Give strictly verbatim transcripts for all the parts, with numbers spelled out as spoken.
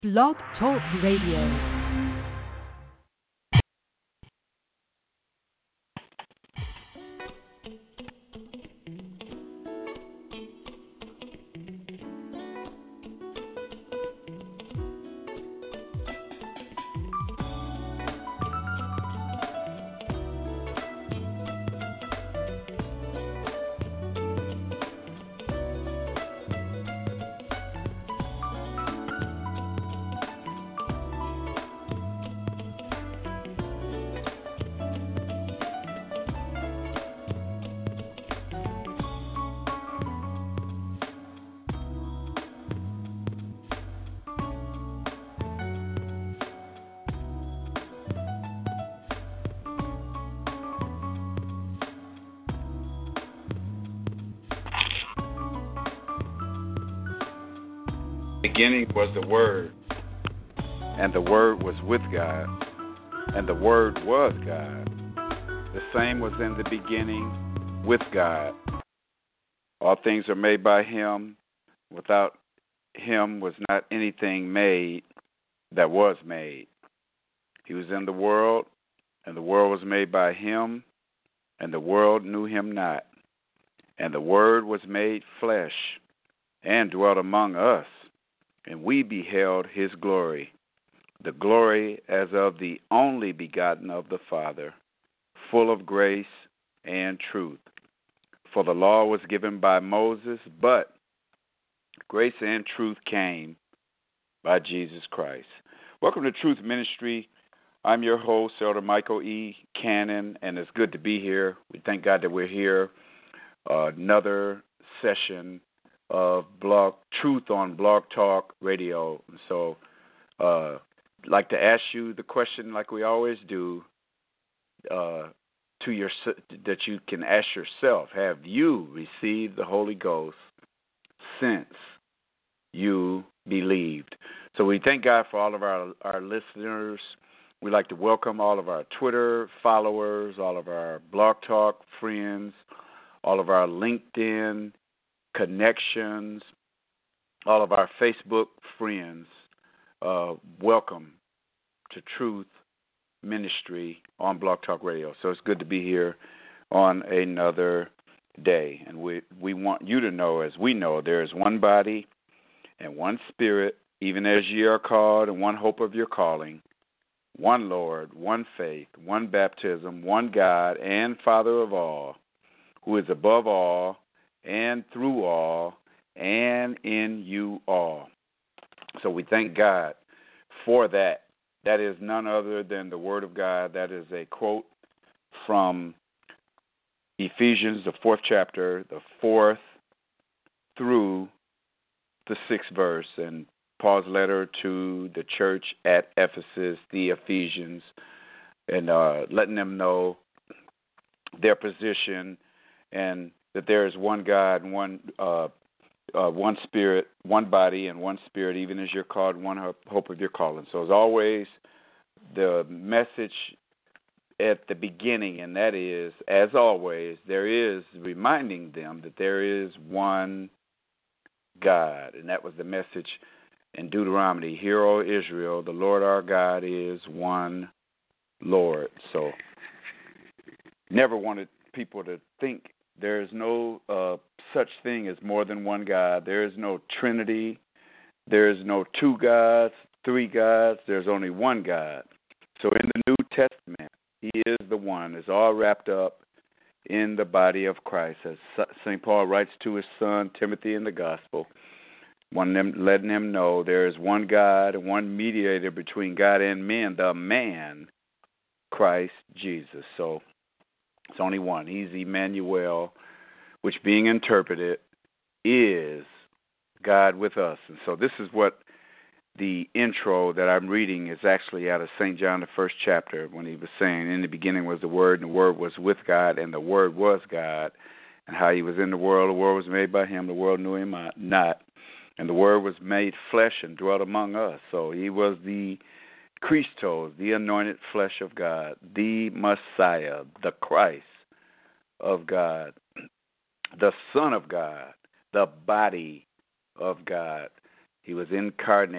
Blog Talk Radio. Beginning was the Word, and the Word was with God, and the Word was God. The same was in the beginning with God. All things are made by Him. Without Him was not anything made that was made. He was in the world, and the world was made by Him, and the world knew Him not. And the Word was made flesh and dwelt among us. And we beheld His glory, the glory as of the only begotten of the Father, full of grace and truth. For the law was given by Moses, but grace and truth came by Jesus Christ. Welcome to Truth Ministry. I'm your host, Elder Michael E. Cannon, and it's good to be here. We thank God that we're here. Uh, another session of blog Truth on Blog Talk Radio. So uh, I'd like to ask you the question like we always do uh, to your, that you can ask yourself, have you received the Holy Ghost since you believed? So we thank God for all of our, our listeners. We'd like to welcome all of our Twitter followers, all of our Blog Talk friends, all of our LinkedIn connections, all of our Facebook friends. Uh, welcome to Truth Ministry on Blog Talk Radio. So it's good to be here on another day. And we, we want you to know, as we know, there is one body and one Spirit, even as ye are called, and one hope of your calling, one Lord, one faith, one baptism, one God and Father of all, who is above all, and through all, and in you all. So we thank God for that. That is none other than the Word of God. That is a quote from Ephesians, the fourth chapter, the fourth through the sixth verse, and Paul's letter to the church at Ephesus, the Ephesians, and uh, letting them know their position and that there is one God and one uh, uh, one Spirit, one body, and one Spirit, even as you're called, one hope of your calling. So as always, the message at the beginning, and that is, as always, there is reminding them that there is one God. And that was the message in Deuteronomy. Hear, O Israel, the Lord our God is one Lord. So never wanted people to think there is no uh, such thing as more than one God. There is no Trinity. There is no two gods, three gods. There's only one God. So in the New Testament, He is the one. It's all wrapped up in the body of Christ. As Saint Paul writes to his son Timothy in the Gospel, one them, letting him know there is one God and one mediator between God and men, the man, Christ Jesus. So it's only one. He's Emmanuel, which being interpreted is God with us. And so this is what the intro that I'm reading is actually out of Saint John, the first chapter, when he was saying, in the beginning was the Word, and the Word was with God, and the Word was God, and how He was in the world. The world was made by Him. The world knew Him not. And the Word was made flesh and dwelt among us. So He was the Christos, the anointed flesh of God, the Messiah, the Christ of God, the Son of God, the body of God. He was incarnate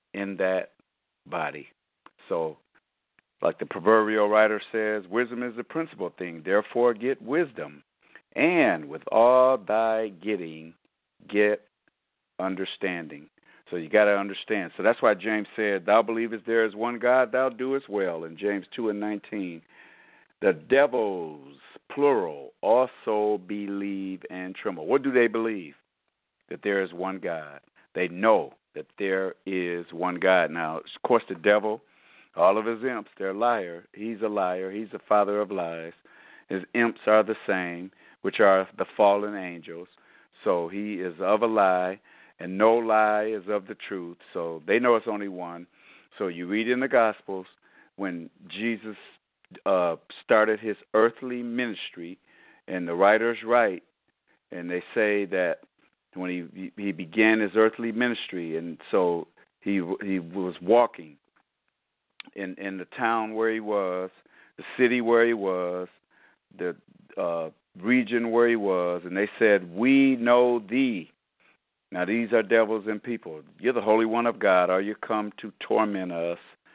in that body. So, like the proverbial writer says, wisdom is the principal thing. Therefore, get wisdom. And with all thy getting, get understanding. So you got to understand. So that's why James said, thou believest there is one God, thou doest well. In James two and nineteen, the devils, plural, also believe and tremble. What do they believe? That there is one God. They know that there is one God. Now, of course, the devil, all of his imps, they're a liar. He's a liar. He's the father of lies. His imps are the same, which are the fallen angels. So he is of a lie, and no lie is of the truth. So they know it's only one. So you read in the Gospels when Jesus uh, started his earthly ministry, and the writers write, and they say that when he he began his earthly ministry, and so he he was walking in in the town where he was, the city where he was, the uh, region where he was, and they said, "We know thee." Now these are devils and people. You're the Holy One of God. Are you come to torment us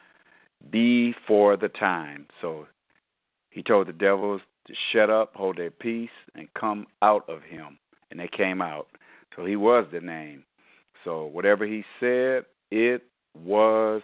before the time? So he told the devils to shut up, hold their peace, and come out of him. And they came out. So he was the name. So whatever he said, it was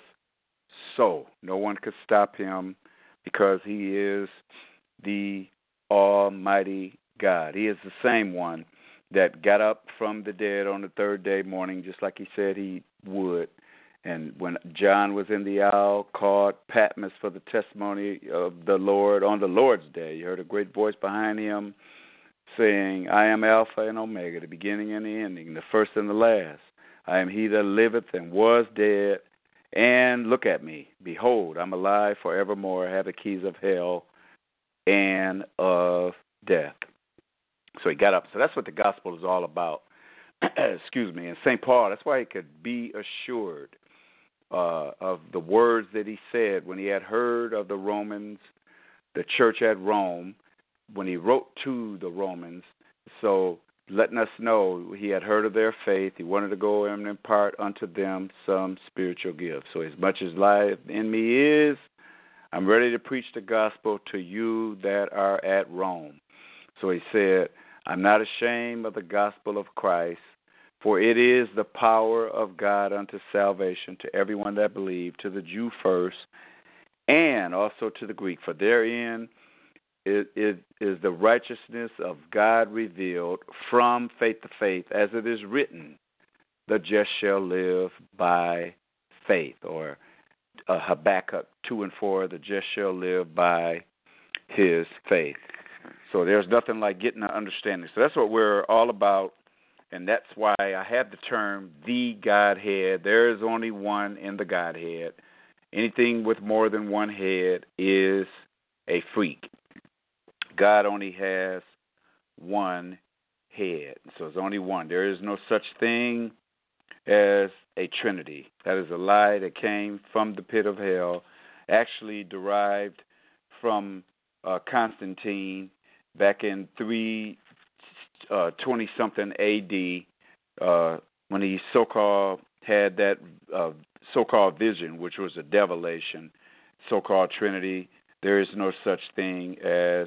so. No one could stop him because he is the Almighty God. He is the same one that got up from the dead on the third day morning, just like he said he would. And when John was in the isle, called Patmos for the testimony of the Lord on the Lord's day, you heard a great voice behind him saying, I am Alpha and Omega, the beginning and the ending, the first and the last. I am he that liveth and was dead, and look at me. Behold, I'm alive forevermore. I have the keys of hell and of death. So he got up. So that's what the gospel is all about. Excuse me. And Saint Paul, that's why he could be assured uh, of the words that he said when he had heard of the Romans, the church at Rome, when he wrote to the Romans. So letting us know he had heard of their faith. He wanted to go and impart unto them some spiritual gifts. So as much as life in me is, I'm ready to preach the gospel to you that are at Rome. So he said, I'm not ashamed of the gospel of Christ, for it is the power of God unto salvation to everyone that believes, to the Jew first, and also to the Greek. For therein it, it is the righteousness of God revealed from faith to faith, as it is written, the just shall live by faith. Or uh, Habakkuk two and four, the just shall live by his faith. So there's nothing like getting an understanding. So that's what we're all about, and that's why I have the term the Godhead. There is only one in the Godhead. Anything with more than one head is a freak. God only has one head. So it's only one. There is no such thing as a Trinity. That is a lie that came from the pit of hell, actually derived from uh, Constantine back in three twenty-something A D, uh, when he so-called had that uh, so-called vision, which was a devilation, so-called Trinity. There is no such thing as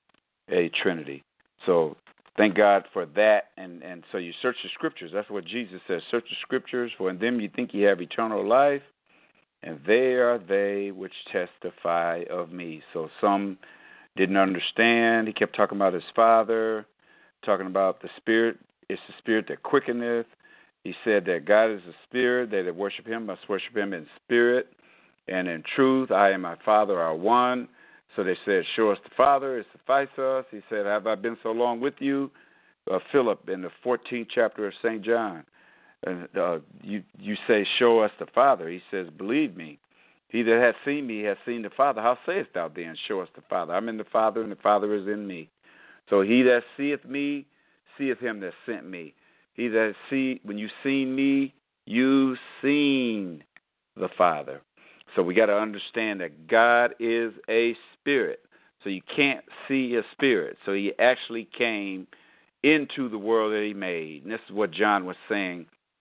a Trinity. So thank God for that. And, and so you search the Scriptures. That's what Jesus says. Search the Scriptures, for in them you think you have eternal life, and they are they which testify of me. So some didn't understand. He kept talking about his Father, talking about the Spirit. It's the Spirit that quickeneth. He said that God is a spirit. They that worship him must worship him in spirit and in truth. I and my Father are one. So they said, show us the Father. It suffices us. He said, have I been so long with you? Uh, Philip, in the fourteenth chapter of Saint John, uh, uh, you, you say, show us the Father. He says, believe me. He that hath seen me hath seen the Father. How sayest thou then, show us the Father? I'm in the Father, and the Father is in me. So he that seeth me, seeth him that sent me. He that see, when you seen me, you seen the Father. So we got to understand that God is a spirit. So you can't see a spirit. So he actually came into the world that he made. And this is what John was saying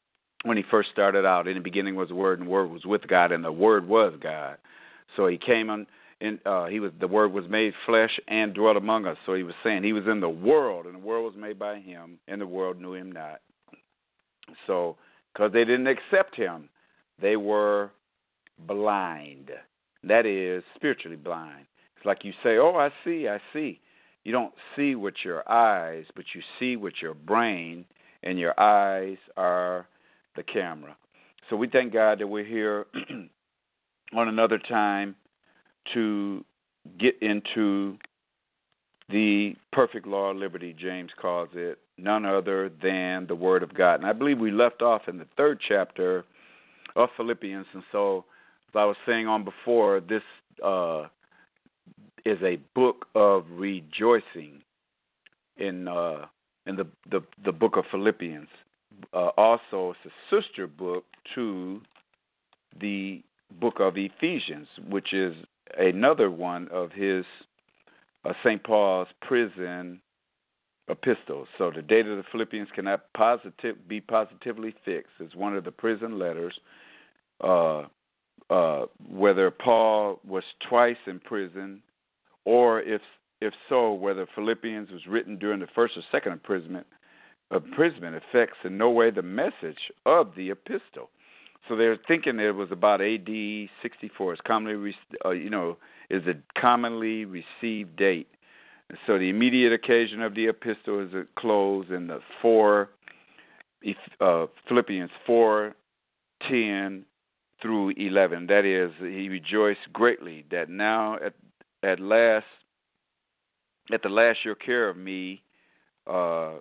when he first started out. In the beginning was the Word, and the Word was with God, and the Word was God. So he came on, and uh, he was the Word was made flesh and dwelt among us. So he was saying he was in the world, and the world was made by him, and the world knew him not. So, because they didn't accept him, they were blind. That is, spiritually blind. It's like you say, oh, I see, I see. You don't see with your eyes, but you see with your brain, and your eyes are the camera. So we thank God that we're here on another time to get into the perfect law of liberty, James calls it, none other than the Word of God. And I believe we left off in the third chapter of Philippians. And so, as I was saying on before, this uh, is a book of rejoicing in uh, in the, the, the book of Philippians. Uh, also, it's a sister book to the book of Ephesians, which is another one of his uh, Saint Paul's prison epistles. So the date of the Philippians cannot positive, be positively fixed. It's one of the prison letters. Uh, uh, whether Paul was twice in prison, or if if so, whether Philippians was written during the first or second imprisonment, imprisonment affects in no way the message of the epistle. So they're thinking it was about A D sixty-four. It's commonly, uh, you know, is a commonly received date. And so the immediate occasion of the epistle is a close in the four, uh, Philippians four, ten through eleven. That is, he rejoiced greatly that now at at last, at the last your care of me, uh,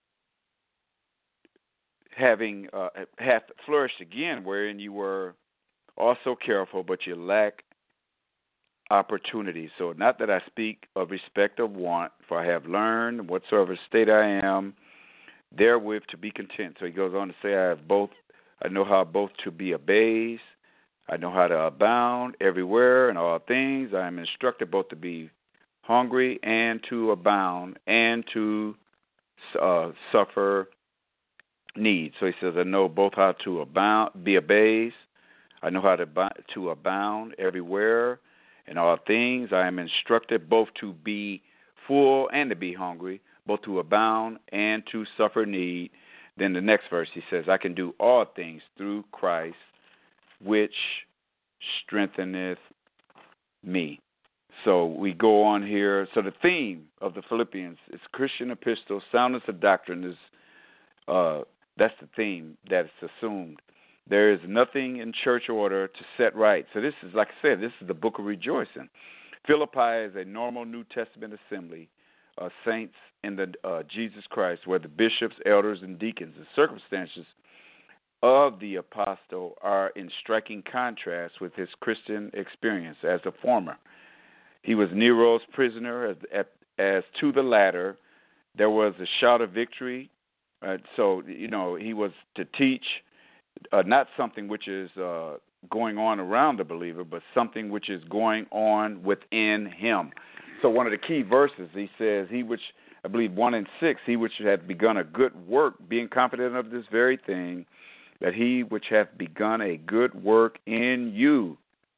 having uh, hath flourished again, wherein you were also careful, but you lack opportunity. So not that I speak of respect of want, for I have learned whatsoever state I am, therewith to be content. So he goes on to say, I have both, I know how both to be abased, I know how to abound everywhere in all things. I am instructed both to be hungry and to abound and to uh, suffer need. So he says, I know both how to abound, be abased. I know how to, to abound everywhere in all things. I am instructed both to be full and to be hungry, both to abound and to suffer need. Then the next verse, he says, I can do all things through Christ, which strengtheneth me. So we go on here. So the theme of the Philippians is Christian epistle, soundness of doctrine is uh, that's the theme that's assumed. There is nothing in church order to set right. So this is, like I said, this is the book of rejoicing. Philippi is a normal New Testament assembly of saints in the uh, Jesus Christ, where the bishops, elders, and deacons, the circumstances of the apostle are in striking contrast with his Christian experience as a former. He was Nero's prisoner. As, as to the latter, there was a shout of victory. Uh, so, you know, he was to teach uh, not something which is uh, going on around the believer, but something which is going on within him. So one of the key verses, he says, he which, I believe one and six, he which had begun a good work, being confident of this very thing, that he which hath begun a good work in you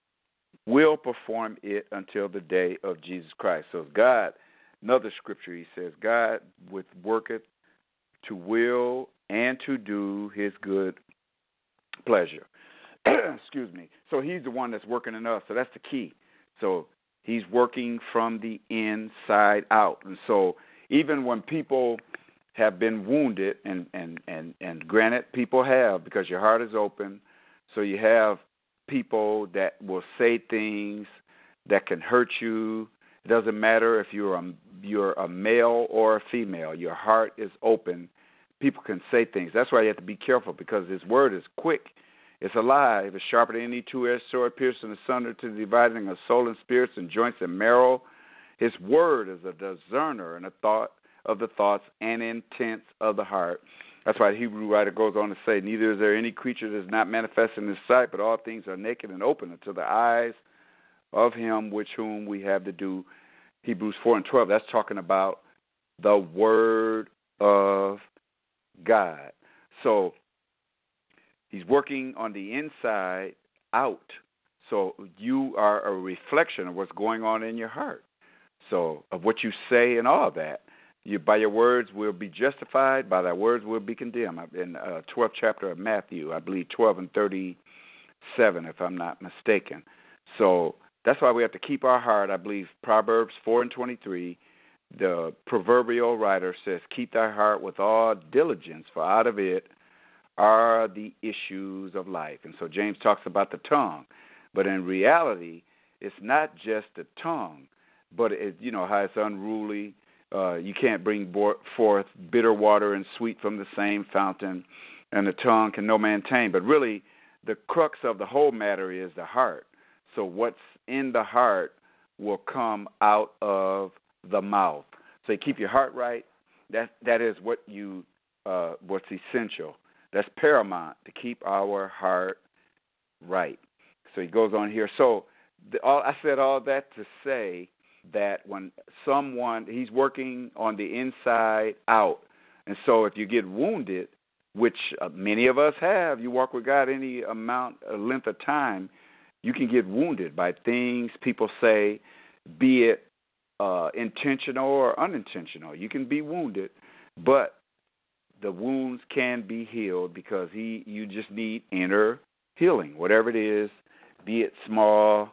will perform it until the day of Jesus Christ. So God, another scripture, he says, God with worketh to will and to do his good pleasure. Excuse me. So he's the one that's working in us. So that's the key. So he's working from the inside out. And so even when people have been wounded, and, and, and, and granted, people have, because your heart is open, so you have people that will say things that can hurt you. It doesn't matter if you're a, you're a male or a female. Your heart is open. People can say things. That's why you have to be careful, because his word is quick. It's alive. It's sharper than any two-edged sword, piercing asunder to the dividing of soul and spirits and joints and marrow. His word is a discerner and a thought of the thoughts and intents of the heart. That's why the Hebrew writer goes on to say, neither is there any creature that is not manifest in his sight, but all things are naked and open unto the eyes of him which whom we have to do. Hebrews four and twelve, that's talking about the word of God. So He's working on the inside out. So you are a reflection of what's going on in your heart. So of what you say and all that. You, by your words will be justified, by thy words will be condemned. In uh, twelfth chapter of Matthew, I believe twelve and thirty-seven, if I'm not mistaken. So that's why we have to keep our heart. I believe Proverbs four and twenty-three, the proverbial writer says, keep thy heart with all diligence, for out of it are the issues of life. And so James talks about the tongue. But in reality, it's not just the tongue, but it, you know, how it's unruly. Uh, you can't bring forth bitter water and sweet from the same fountain, and the tongue can no man tame. But really, the crux of the whole matter is the heart. So what's in the heart will come out of the mouth. So you keep your heart right. That that is what you uh, what's essential. That's paramount, to keep our heart right. So he goes on here. So the, all, I said all that to say that when someone, he's working on the inside out. And so if you get wounded, which uh, many of us have, you walk with God any amount, a length of time, you can get wounded by things people say, be it uh, intentional or unintentional. You can be wounded, but the wounds can be healed because he, you just need inner healing, whatever it is, be it small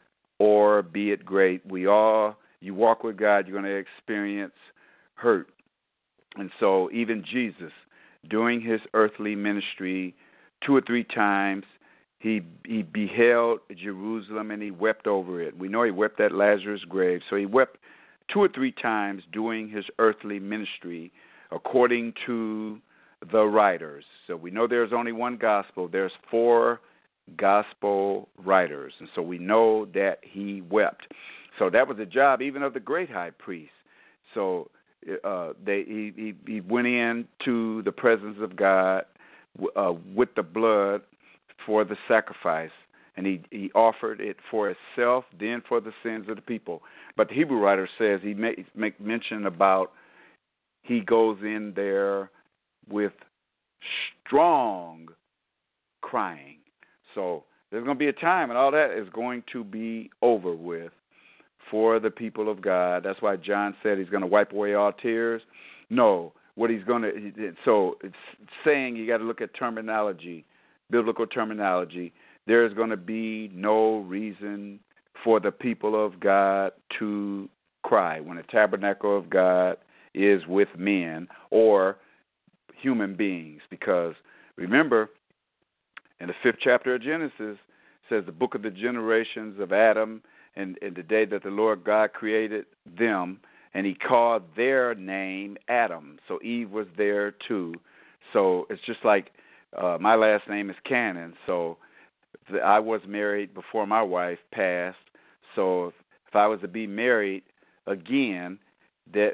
or be it great. We all, you walk with God, you're going to experience hurt. And so even Jesus, during his earthly ministry, two or three times, he he beheld Jerusalem and he wept over it. We know he wept at Lazarus' grave. So he wept two or three times during his earthly ministry, according to the writers. So we know there's only one gospel. There's four gospel writers. And so we know that he wept. So that was the job even of the great high priest. So uh, they, he, he, he went into the presence of God uh, with the blood for the sacrifice, and he, he offered it for himself, then for the sins of the people. But the Hebrew writer says, he make, make mention about he goes in there with strong crying. So there's going to be a time, and all that is going to be over with for the people of God. That's why John said he's going to wipe away all tears. No, what he's going to, so it's saying you got to look at terminology, biblical terminology. There is going to be no reason for the people of God to cry when the tabernacle of God is with men or human beings. Because remember, in the fifth chapter of Genesis, says the book of the generations of Adam, and, and the day that the Lord God created them, and he called their name Adam. So Eve was there too. So it's just like uh, my last name is Cannon. So the, I was married before my wife passed. So if, if I was to be married again, that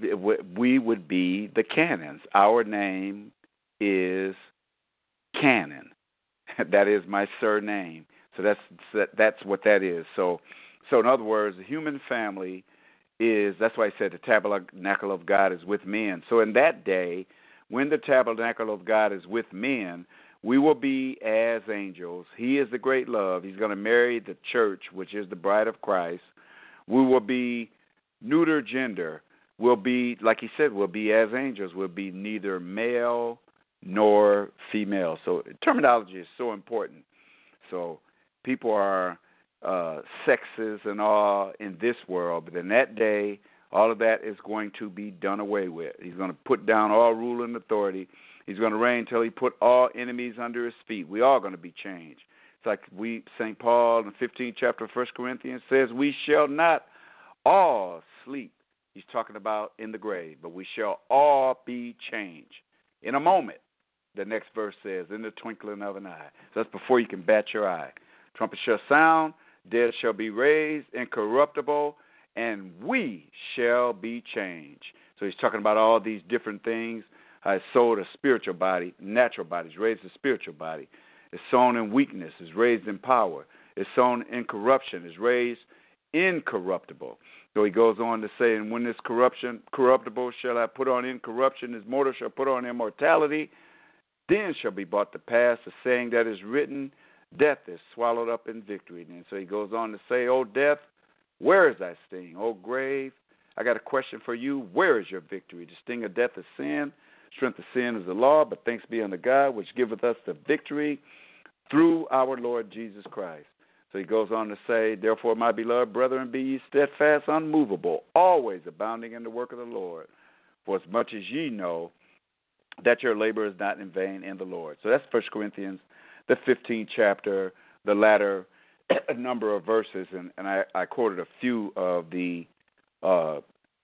we would be the Cannons. Our name is Cannon. That is my surname. So that's that's what that is. So, so in other words, the human family is, that's why I said the tabernacle of God is with men. So in that day, when the tabernacle of God is with men, we will be as angels. He is the great love. He's going to marry the church, which is the bride of Christ. We will be neuter gender. We'll be, like he said, we'll be as angels. We'll be neither male nor female. So terminology is so important. So people are uh, sexes and all in this world, but in that day, all of that is going to be done away with. He's going to put down all rule and authority. He's going to reign until he put all enemies under his feet. We are going to be changed. It's like we, Saint Paul in the fifteenth chapter of First Corinthians says, we shall not all sleep. He's talking about in the grave, but we shall all be changed in a moment. The next verse says, in the twinkling of an eye. So that's before you can bat your eye. Trumpet shall sound, dead shall be raised, incorruptible, and we shall be changed. So he's talking about all these different things. How it's sold a spiritual body, natural body is raised a spiritual body. It's sown in weakness, is raised in power. It's sown in corruption, is raised incorruptible. So he goes on to say, and when this corruption, corruptible shall I put on incorruption, his mortal shall put on immortality. then shall be brought to pass the saying that is written, death is swallowed up in victory. And so he goes on to say, O death, where is thy sting? O grave, I got a question for you. Where is your victory? The sting of death is sin. Strength of sin is the law. But thanks be unto God, which giveth us the victory through our Lord Jesus Christ. So he goes on to say, therefore, my beloved brethren, be ye steadfast, unmovable, always abounding in the work of the Lord. For as much as ye know that your labor is not in vain in the Lord. So that's First Corinthians, the fifteenth chapter, the latter number of verses. And, and I, I quoted a few of the uh,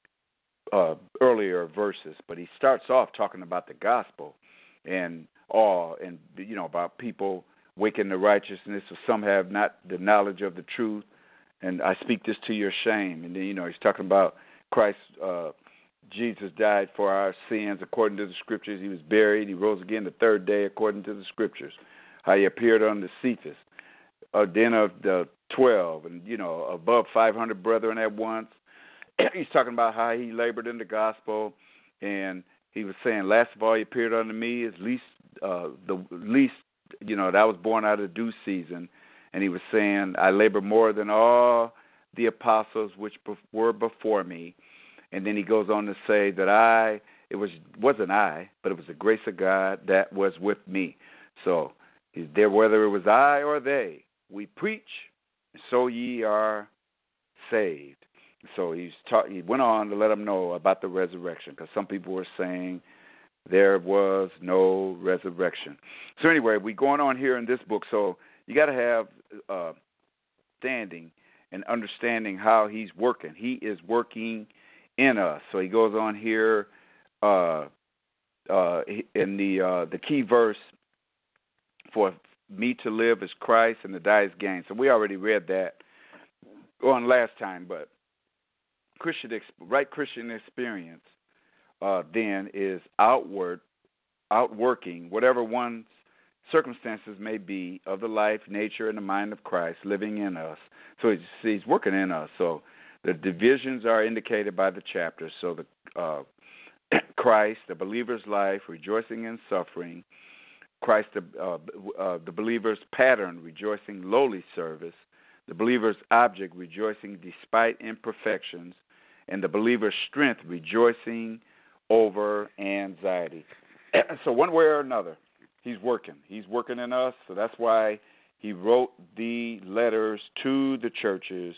uh, earlier verses. But he starts off talking about the gospel and all, and, you know, about people waking to righteousness, so some have not the knowledge of the truth, and I speak this to your shame. And then, you know, he's talking about Christ, uh, Jesus died for our sins according to the Scriptures. He was buried. He rose again the third day according to the Scriptures. How he appeared unto Cephas, uh, then of the twelve, and, you know, above five hundred brethren at once. He's talking about how he labored in the gospel, and he was saying, last of all, he appeared unto me as least, uh, the least, you know, that I was born out of due season. And he was saying, I labor more than all the apostles which were before me. And then he goes on to say that I, it was, wasn't I, but it was the grace of God that was with me. So he's there, whether it was I or they, we preach, so ye are saved. So he's ta- he went on to let them know about the resurrection, because some people were saying there was no resurrection. So anyway, we're going on here in this book. So you got to have uh, standing and understanding how he's working. He is working in us. So he goes on here uh, uh, in the uh, the key verse, for me to live is Christ and to die is gain. So we already read that on last time, but Christian, right Christian experience uh, then is outward, outworking whatever one's circumstances may be of the life, nature, and the mind of Christ living in us. So he's, he's working in us. So the divisions are indicated by the chapters. So the uh, Christ, the believer's life, rejoicing in suffering. Christ, the, uh, uh, the believer's pattern, rejoicing lowly service. The believer's object, rejoicing despite imperfections. And the believer's strength, rejoicing over anxiety. So one way or another, he's working. He's working in us. So that's why he wrote the letters to the churches,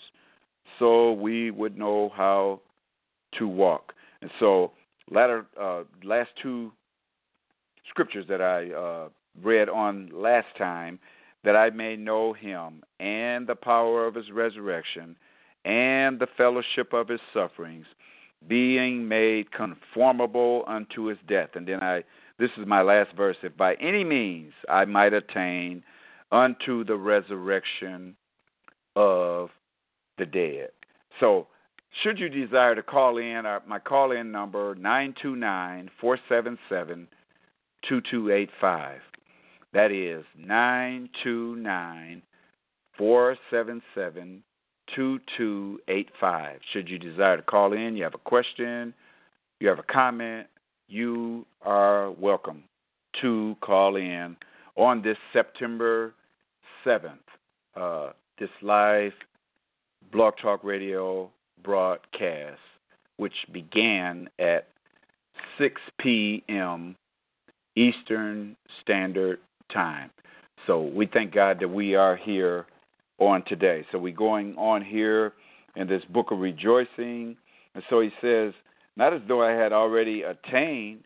so we would know how to walk. And so latter, uh, last two scriptures that I uh, read on last time, that I may know him and the power of his resurrection and the fellowship of his sufferings, being made conformable unto his death. And then I, this is my last verse, if by any means I might attain unto the resurrection of the dead. So should you desire to call in, our, my call-in number, nine two nine, four seven seven, two two eight five. That is nine two nine, four seven seven, two two eight five. Should you desire to call in, you have a question, you have a comment, you are welcome to call in on this September seventh, uh, this live Blog Talk Radio broadcast, which began at six p.m. Eastern Standard Time. So we thank God that we are here on today. So we're going on here in this book of rejoicing. And so he says, not as though I had already attained,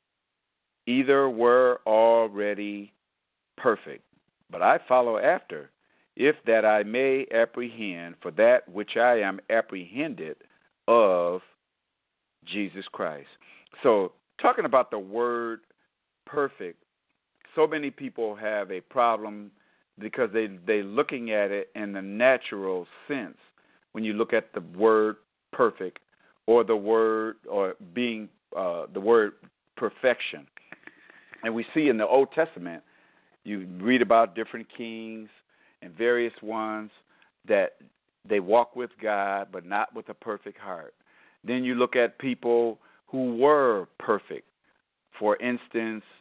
either were already perfect, but I follow after, if that I may apprehend for that which I am apprehended of Jesus Christ. So talking about the word perfect, so many people have a problem because they, they're looking at it in the natural sense. When you look at the word perfect or the word or being uh, the word perfection. And we see in the Old Testament, you read about different kings and various ones that they walk with God but not with a perfect heart. Then you look at people who were perfect. For instance,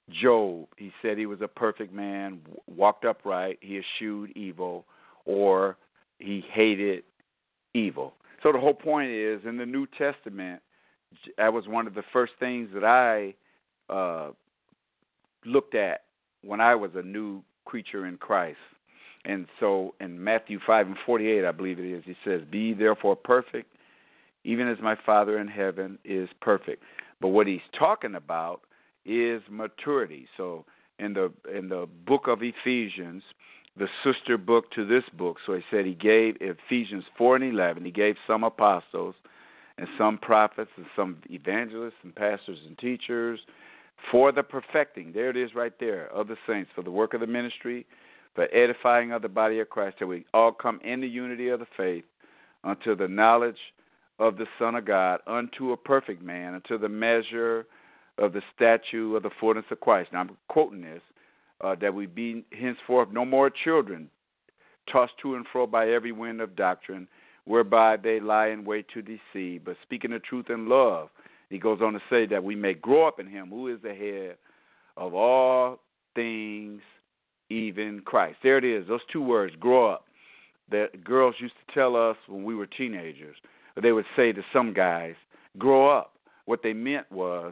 Job, he said he was a perfect man, walked upright, he eschewed evil, or he hated evil. So the whole point is, in the New Testament, that was one of the first things that I uh, looked at when I was a new creature in Christ. And so in Matthew five and forty-eight, I believe it is, he says, "Be therefore perfect, even as my Father in heaven is perfect." But what he's talking about is maturity. So in the in the book of Ephesians, the sister book to this book, so he said he gave Ephesians four and eleven, he gave some apostles and some prophets and some evangelists and pastors and teachers for the perfecting, there it is right there, of the saints, for the work of the ministry, for edifying of the body of Christ, till we all come in the unity of the faith, unto the knowledge of the Son of God, unto a perfect man, unto the measure of the stature of the fullness of Christ. Now I'm quoting this, uh, that we be henceforth no more children, tossed to and fro by every wind of doctrine, whereby they lie in wait to deceive, but speaking the truth in love. He goes on to say that we may grow up in him, who is the head of all things, even Christ. There it is, those two words, grow up. That girls used to tell us when we were teenagers, or they would say to some guys, grow up. What they meant was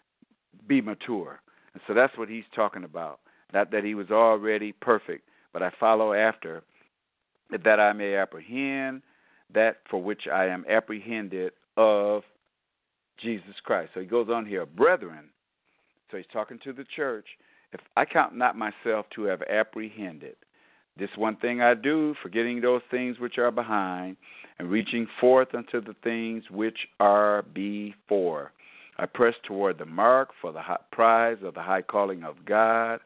be mature. And so that's what he's talking about, not that he was already perfect, but I follow after, that I may apprehend that for which I am apprehended of Jesus Christ. So he goes on here, brethren, so he's talking to the church, if I count not myself to have apprehended, this one thing I do, forgetting those things which are behind, and reaching forth unto the things which are before. I press toward the mark for the high prize of the high calling of God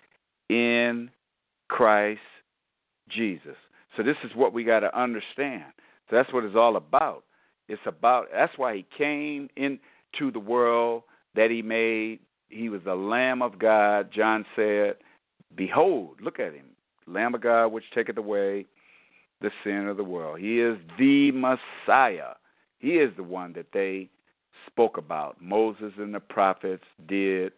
in Christ Jesus. So this is what we got to understand. So that's what it's all about. It's about, that's why he came into the world that he made. He was the Lamb of God. John said, behold, look at him, Lamb of God, which taketh away the sin of the world. He is the Messiah. He is the one that they spoke about. Moses and the prophets did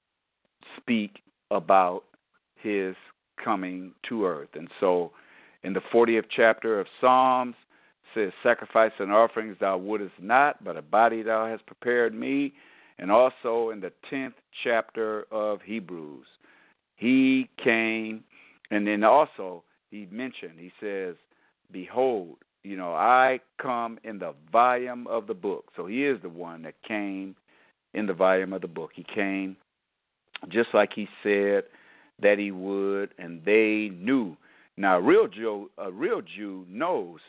speak about his coming to earth. And so in the fortieth chapter of Psalms, says, sacrifice and offerings thou wouldest not, but a body thou hast prepared me. And also in the tenth chapter of Hebrews, he came, and then also he mentioned, he says, behold, you know, I come in the volume of the book. So he is the one that came in the volume of the book. He came just like he said that he would, and they knew. Now, a real Jew, a real Jew knows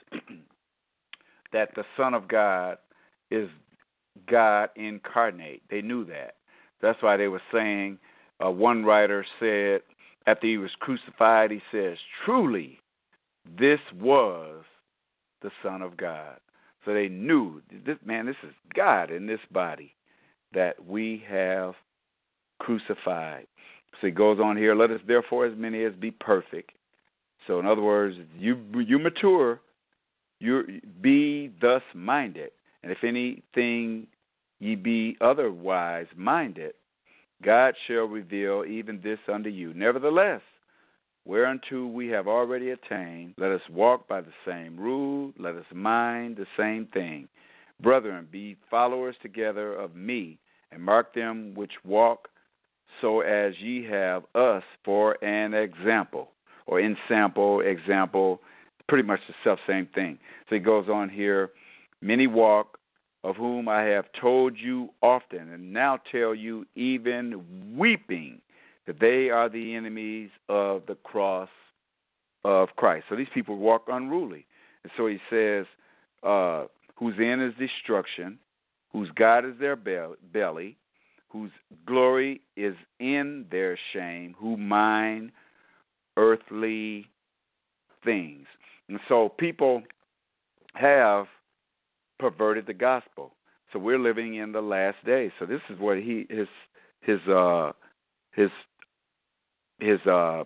that the Son of God is God incarnate. They knew that. That's why they were saying, uh, one writer said, after he was crucified, he says, truly, this was the Son of God. So they knew, this man, this is God in this body that we have crucified. So he goes on here, let us therefore as many as be perfect. So in other words, you you mature, you be thus minded, and if anything ye be otherwise minded, God shall reveal even this unto you. Nevertheless, whereunto we have already attained, let us walk by the same rule, let us mind the same thing. Brethren, be followers together of me, and mark them which walk so as ye have us for an example, or in sample, example, pretty much the self-same thing. So he goes on here, many walk, of whom I have told you often, and now tell you even weeping, that they are the enemies of the cross of Christ. So these people walk unruly. And so he says, uh, whose end is destruction, whose God is their be- belly, whose glory is in their shame, who mind earthly things. And so people have perverted the gospel. So we're living in the last days. So this is what he his his uh his his uh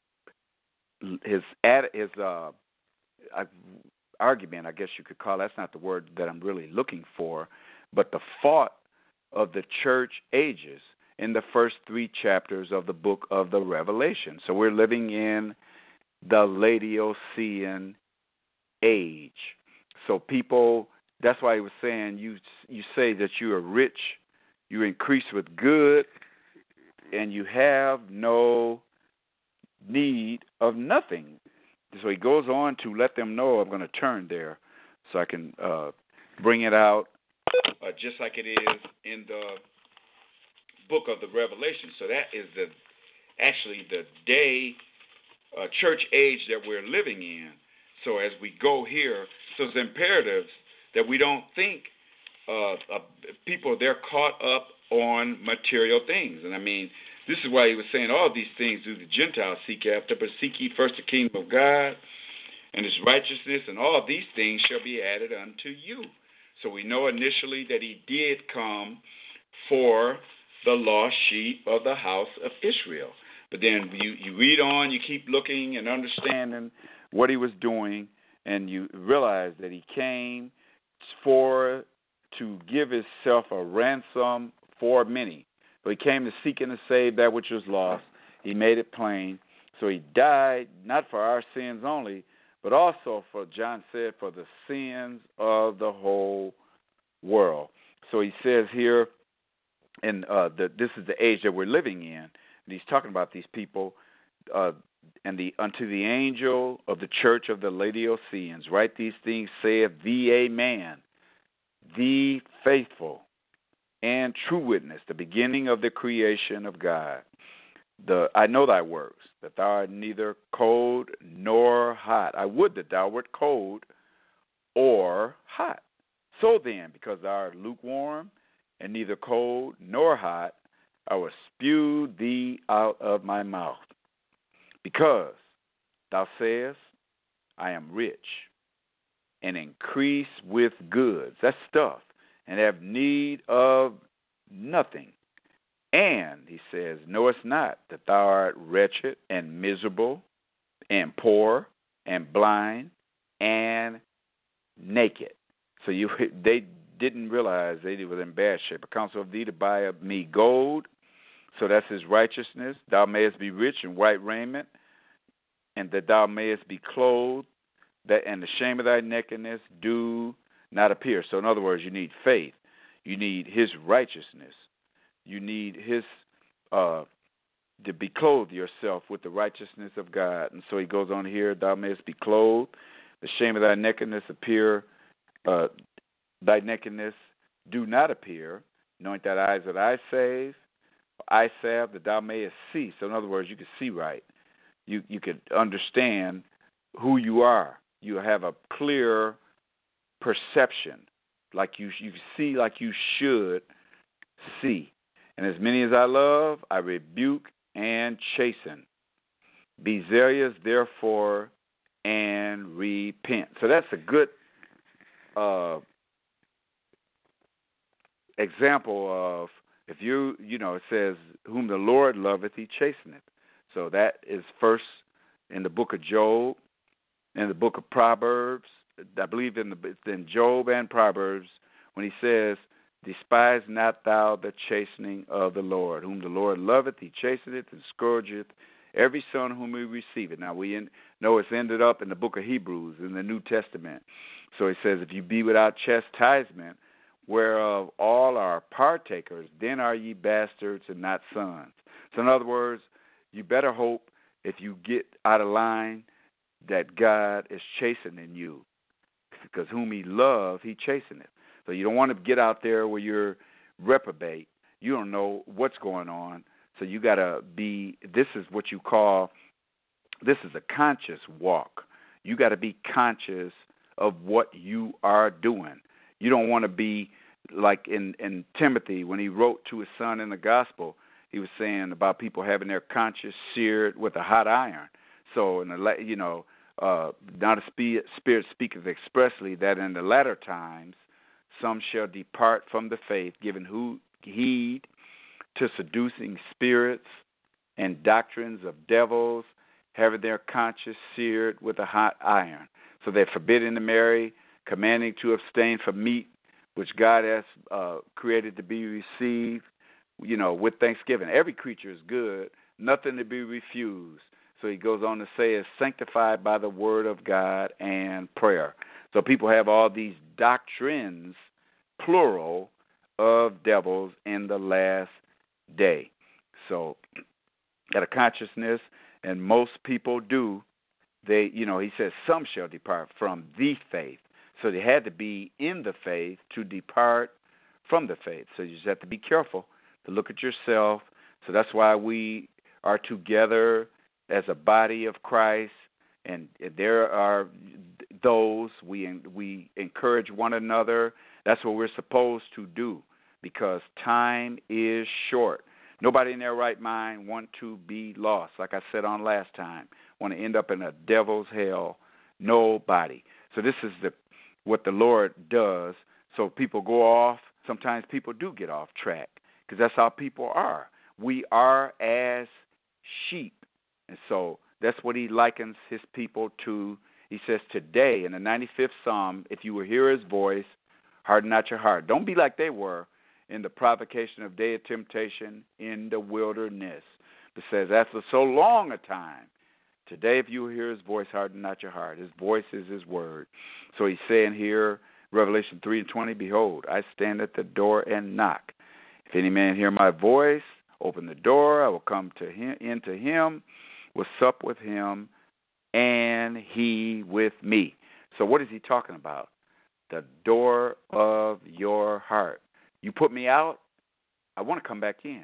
his ad, his uh argument, I guess you could call it. That's not the word that I'm really looking for, but the fault of the church ages in the first three chapters of the book of the Revelation. So we're living in the Laodicean age. So people, that's why he was saying, you you say that you are rich, you increase with good, and you have no need of nothing. So he goes on to let them know, I'm going to turn there so I can uh, bring it out uh, just like it is in the book of the Revelation. So that is the actually the day uh, church age that we're living in. So as we go here, so it's imperative that we don't think uh, uh, people, they're caught up on material things. And I mean, this is why he was saying all these things do the Gentiles seek after, but seek ye first the kingdom of God and his righteousness, and all these things shall be added unto you. So we know initially that he did come for the lost sheep of the house of Israel. But then you, you read on, you keep looking and understanding what he was doing, and you realize that he came for to give himself a ransom for many. So he came to seek and to save that which was lost. He made it plain. So he died not for our sins only, but also for, John said, for the sins of the whole world. So he says here, and uh, the, this is the age that we're living in, and he's talking about these people, uh, and the unto the angel of the church of the Laodiceans, write these things, saith the Amen, the faithful and true witness, the beginning of the creation of God. The I know thy works, that thou art neither cold nor hot. I would that thou wert cold or hot. So then, because thou art lukewarm and neither cold nor hot, I will spew thee out of my mouth. Because thou sayest, I am rich and increase with goods, that's stuff, and have need of nothing. And, he says, knowest not that thou art wretched and miserable and poor and blind and naked. So you, they didn't realize they were in bad shape. A counsel of thee to buy of me gold, so that's his righteousness. Thou mayest be rich in white raiment, and that thou mayest be clothed, that and the shame of thy nakedness do not appear. So in other words, you need faith. You need his righteousness. You need his, uh, to be clothed yourself with the righteousness of God. And so he goes on here, thou mayest be clothed, the shame of thy nakedness appear, uh, thy nakedness do not appear, anoint thy eyes that I save, eye salve that thou mayest see. So in other words, you can see right. You you can understand who you are. You have a clear perception, like you you see like you should see. And as many as I love, I rebuke and chasten. Be zealous, therefore, and repent. So that's a good uh, example of, if you, you know, it says, whom the Lord loveth, he chasteneth. So that is first in the book of Job, in the book of Proverbs. I believe in, the, in Job and Proverbs when he says, despise not thou the chastening of the Lord. Whom the Lord loveth, he chasteneth and scourgeth every son whom he receiveth. Now, we in, know it's ended up in the book of Hebrews in the New Testament. So it says, if you be without chastisement, whereof all are partakers, then are ye bastards and not sons. So in other words, you better hope if you get out of line that God is chastening you, because whom he loves, he chasteneth. So you don't want to get out there where you're reprobate. You don't know what's going on. So you got to be, this is what you call, this is a conscious walk. You got to be conscious of what you are doing. You don't want to be like in, in Timothy when he wrote to his son in the gospel. He was saying about people having their conscience seared with a hot iron. So, in the you know, uh, not a spirit speaketh expressly that in the latter times some shall depart from the faith, giving heed to seducing spirits and doctrines of devils, having their conscience seared with a hot iron. So they're forbidden to marry, commanding to abstain from meat which God has uh, created to be received, you know, with thanksgiving. Every creature is good, nothing to be refused. So he goes on to say, is sanctified by the word of God and prayer. So people have all these doctrines, plural, of devils in the last day. So got a consciousness, and most people do. They, you know, he says, some shall depart from the faith. So they had to be in the faith to depart from the faith. So you just have to be careful to look at yourself. So that's why we are together as a body of Christ, and there are those we we encourage one another. That's what we're supposed to do, because time is short. Nobody in their right mind want to be lost. Like I said on last time, want to end up in a devil's hell. Nobody. So this is the what the Lord does. So people go off. Sometimes people do get off track, because that's how people are. We are as sheep. And so that's what he likens his people to. He says today in the ninety-fifth Psalm, if you will hear his voice, harden not your heart. Don't be like they were in the provocation of day of temptation in the wilderness. It says, after so long a time, today if you will hear his voice, harden not your heart. His voice is his word. So he's saying here, Revelation three and twenty, behold, I stand at the door and knock. If any man hear my voice, open the door, I will come to him, into him, will sup with him, and he with me. So what is he talking about? The door of your heart. You put me out, I want to come back in.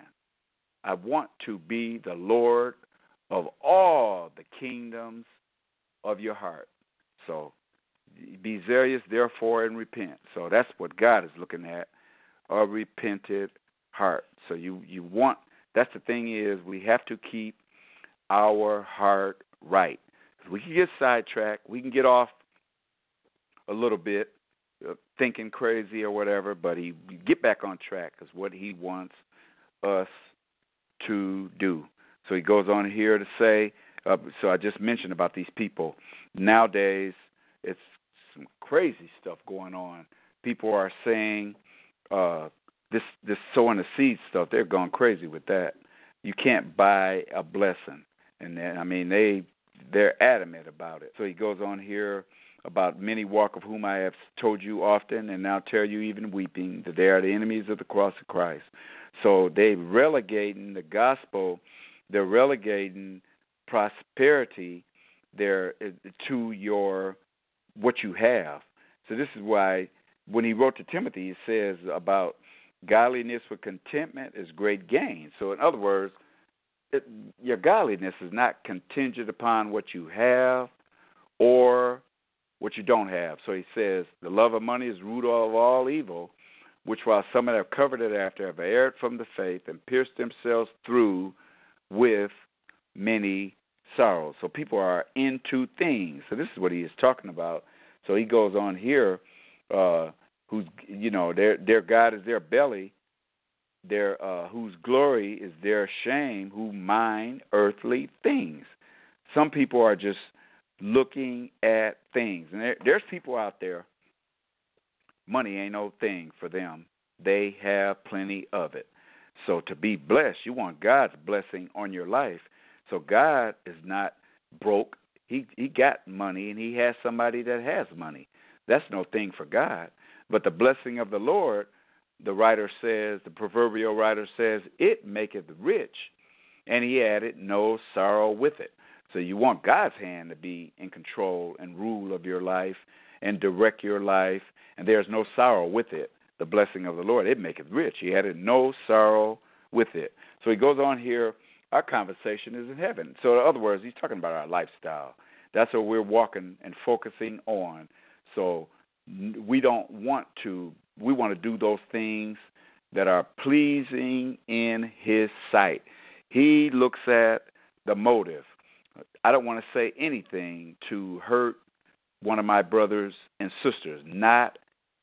I want to be the Lord of all the kingdoms of your heart. So be zealous, therefore, and repent. So that's what God is looking at, a repented heart. So you, you want, that's the thing is, we have to keep our heart right. We can get sidetracked. We can get off a little bit, uh, thinking crazy or whatever, but he get back on track is what he wants us to do. So he goes on here to say, uh, so I just mentioned about these people. Nowadays, it's some crazy stuff going on. People are saying uh, this this sowing the seed stuff, they're going crazy with that. You can't buy a blessing. And then, I mean, they, they're adamant about it. So he goes on here about many walk of whom I have told you often, and now tell you even weeping, that they are the enemies of the cross of Christ. So they relegating the gospel, they're relegating prosperity there to your what you have. So this is why when he wrote to Timothy, he says about godliness with contentment is great gain. So in other words, it, your godliness is not contingent upon what you have or what you don't have. So he says, the love of money is root of all evil, which while some have covered it after have erred from the faith and pierced themselves through with many sorrows. So people are into things. So this is what he is talking about. So he goes on here, uh, who's, you know, their their God is their belly, their uh, whose glory is their shame, who mind earthly things. Some people are just looking at things. And there, there's people out there, money ain't no thing for them. They have plenty of it. So to be blessed, you want God's blessing on your life. So God is not broke. He he got money, and he has somebody that has money. That's no thing for God. But the blessing of the Lord, the writer says, the proverbial writer says, it maketh rich, and he added no sorrow with it. So you want God's hand to be in control and rule of your life and direct your life, and there's no sorrow with it. The blessing of the Lord, it maketh rich. He added no sorrow with it. So he goes on here, our conversation is in heaven. So in other words, he's talking about our lifestyle. That's what we're walking and focusing on. So we don't want to, we want to do those things that are pleasing in his sight. He looks at the motive. I don't want to say anything to hurt one of my brothers and sisters, not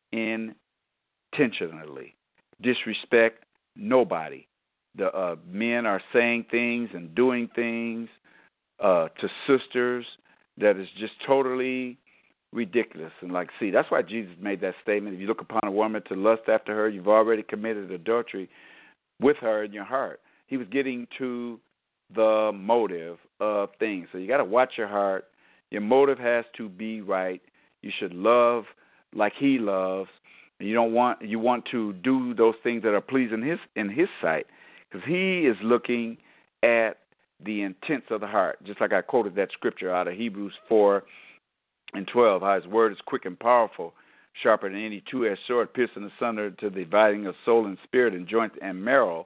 intentionally. Disrespect nobody. The uh, men are saying things and doing things uh, to sisters that is just totally ridiculous. And like, see, that's why Jesus made that statement. If you look upon a woman to lust after her, you've already committed adultery with her in your heart. He was getting to the motive of things. So you got to watch your heart. Your motive has to be right. You should love like he loves. You don't want you want to do those things that are pleasing his in his sight, because he is looking at the intents of the heart. Just like I quoted that scripture out of Hebrews four and twelve, how his word is quick and powerful, sharper than any two-edged sword, piercing asunder to the dividing of soul and spirit and joint and marrow,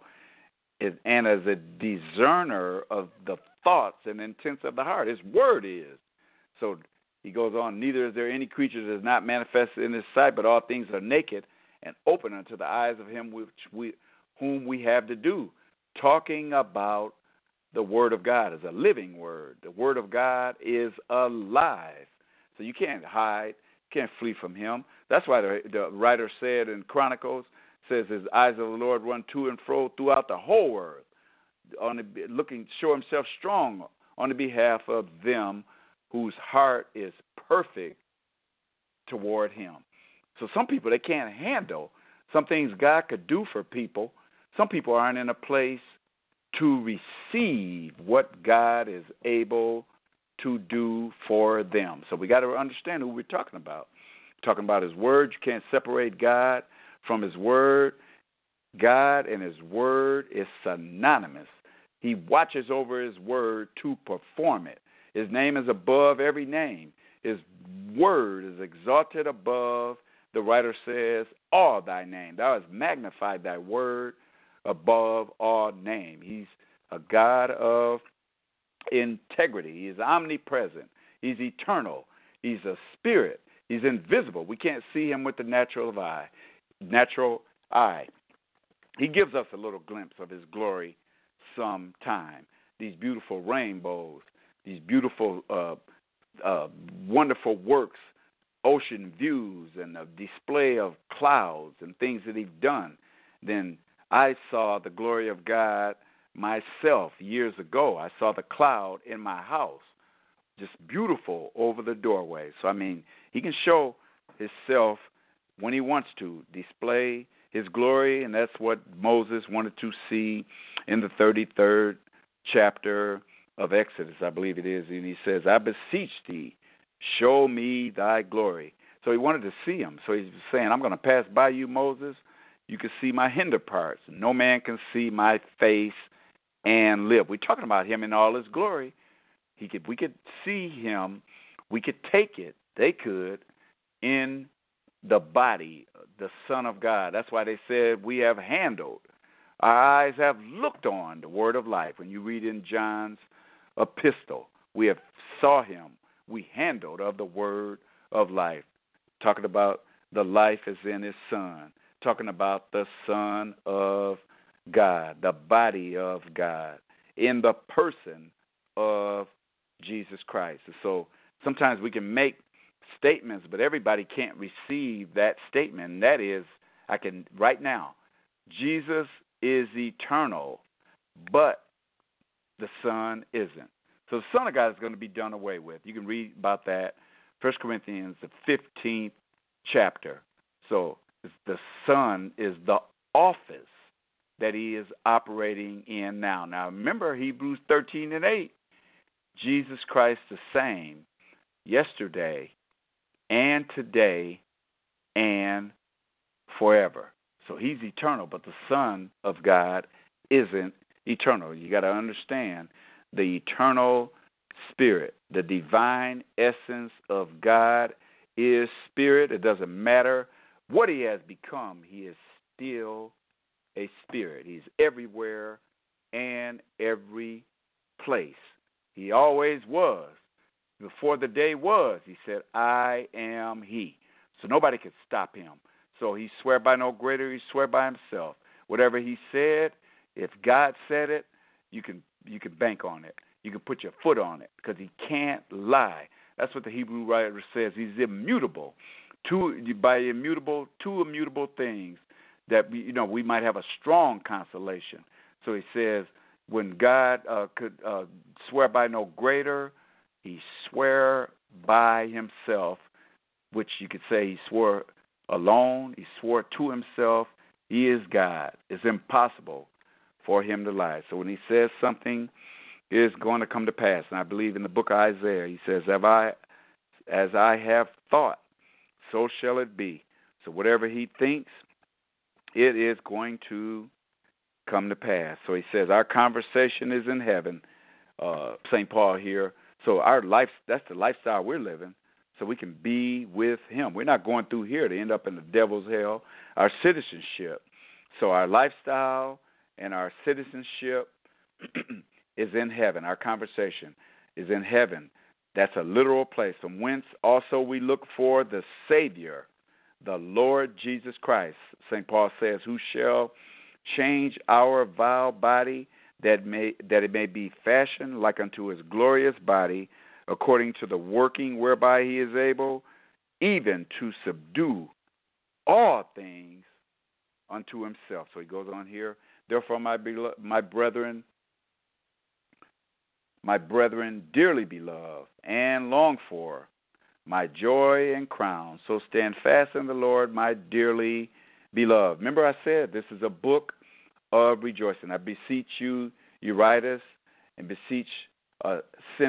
and as a discerner of the thoughts and intents of the heart. His word is. So he goes on, neither is there any creature that is not manifested in his sight, but all things are naked and open unto the eyes of him which we, whom we have to do. Talking about the word of God as a living word. The word of God is alive. So you can't hide, can't flee from him. That's why the, the writer said in Chronicles, says his eyes of the Lord run to and fro throughout the whole earth, on the, looking to show himself strong on the behalf of them whose heart is perfect toward him. So some people, they can't handle some things God could do for people. Some people aren't in a place to receive what God is able to do for them. So we got to understand who we're talking about. We're talking about his word. You can't separate God from his word. God and his word is synonymous. He watches over his word to perform it. His name is above every name. His word is exalted above, the writer says, all thy name. Thou hast magnified thy word above all name. He's a God of integrity. He is omnipresent. He's eternal. He's a spirit. He's invisible. We can't see him with the natural eye. Natural eye. He gives us a little glimpse of his glory sometime. These beautiful rainbows, these beautiful, uh, uh, wonderful works, ocean views, and a display of clouds and things that he's done. Then I saw the glory of God myself years ago. I saw the cloud in my house, just beautiful over the doorway. So, I mean, he can show himself when he wants to, display his glory, and that's what Moses wanted to see in the thirty-third chapter of Exodus, I believe it is, and he says, I beseech thee, show me thy glory. So he wanted to see him. So he's saying, I'm going to pass by you, Moses. You can see my hinder parts. No man can see my face and live. We're talking about him in all his glory. He could, we could see him. We could take it. They could in the body, the Son of God. That's why they said we have handled. Our eyes have looked on the word of life. When you read in John's epistle, we have saw him. We handled of the word of life. Talking about the life is in his Son. Talking about the Son of God, the body of God, in the person of Jesus Christ. And so sometimes we can make statements, but everybody can't receive that statement. And that is, I can, right now, Jesus is eternal, but the Son isn't. So the Son of God is going to be done away with. You can read about that, First Corinthians, the fifteenth chapter. So the Son is the office that he is operating in now. Now, remember Hebrews thirteen and eight. Jesus Christ the same yesterday and today and forever. So he's eternal, but the Son of God isn't eternal. You got to understand the eternal spirit, the divine essence of God is spirit. It doesn't matter what he has become. He is still a spirit. He's everywhere and every place. He always was. Before the day was, he said, I am he. So nobody could stop him. So he swear by no greater, he swear by himself. Whatever he said, if God said it, you can you can bank on it. You can put your foot on it because he can't lie. That's what the Hebrew writer says. He's immutable. Two by immutable, two immutable things that we, you know, we might have a strong consolation. So he says, when God uh, could uh, swear by no greater, he swore by himself, which you could say he swore alone. He swore to himself. He is God. It's impossible for him to lie. So when he says something is going to come to pass, and I believe in the book of Isaiah, he says, Have I, as I have thought, so shall it be. So whatever he thinks, it is going to come to pass. So he says, our conversation is in heaven, uh, Saint Paul here. So our life, that's the lifestyle we're living, so we can be with him. We're not going through here to end up in the devil's hell. Our citizenship. So our lifestyle and our citizenship is in heaven. Our conversation is in heaven. That's a literal place from whence also we look for the Savior, the Lord Jesus Christ. Saint Paul says, who shall change our vile body that may that it may be fashioned like unto his glorious body, according to the working whereby he is able even to subdue all things unto himself. So he goes on here. Therefore, my belo- my brethren, my brethren, dearly beloved and longed for, my joy and crown. So stand fast in the Lord, my dearly beloved. Remember I said this is a book of rejoicing. I beseech you, Eurytus, and beseech uh,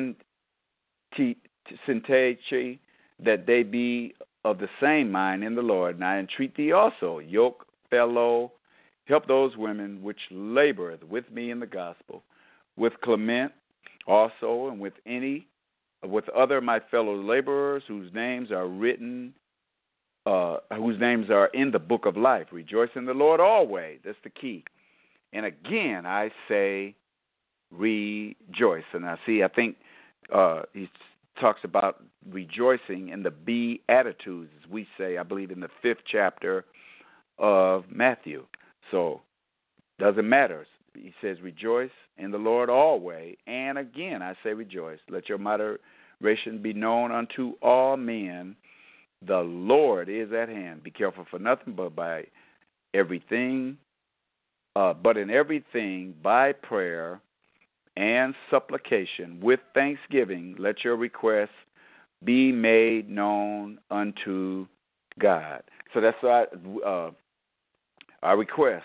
Syntyche, that they be of the same mind in the Lord. And I entreat thee also, yoke fellow, help those women which laboreth with me in the gospel, with Clement also, and with any, with other my fellow laborers whose names are written, uh, whose names are in the book of life. Rejoice in the Lord always. That's the key. And again, I say, rejoice. And I see, I think uh, he talks about rejoicing in the Beatitudes, as we say, I believe, in the fifth chapter of Matthew. So, doesn't matter. He says, rejoice in the Lord always. And again, I say, rejoice. Let your moderation be known unto all men. The Lord is at hand. Be careful for nothing, but by everything, uh, but in everything by prayer and supplication with thanksgiving, let your requests be made known unto God. So that's our, uh, our request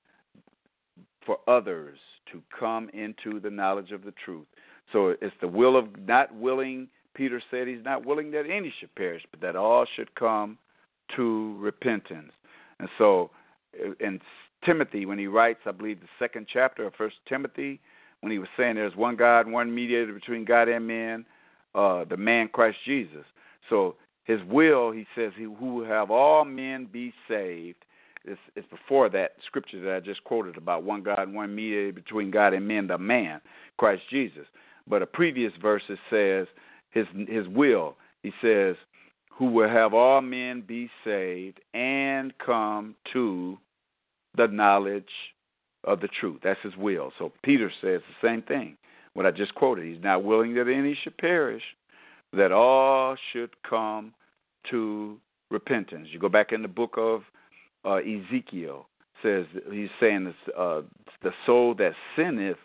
for others to come into the knowledge of the truth. So it's the will of, not willing, Peter said he's not willing that any should perish, but that all should come to repentance. And so in Timothy, when he writes, I believe the second chapter of First Timothy, when he was saying there's one God, one mediator between God and men, uh, the man Christ Jesus. So his will, he says, he who will have all men be saved. It's, it's before that scripture that I just quoted about one God, one mediator between God and men, the man, Christ Jesus. But a previous verse it says his his will. He says, who will have all men be saved and come to the knowledge of the truth. That's his will. So Peter says the same thing. What I just quoted, he's not willing that any should perish, that all should come to repentance. You go back in the book of uh, Ezekiel, says he's saying this, uh, the soul that sinneth,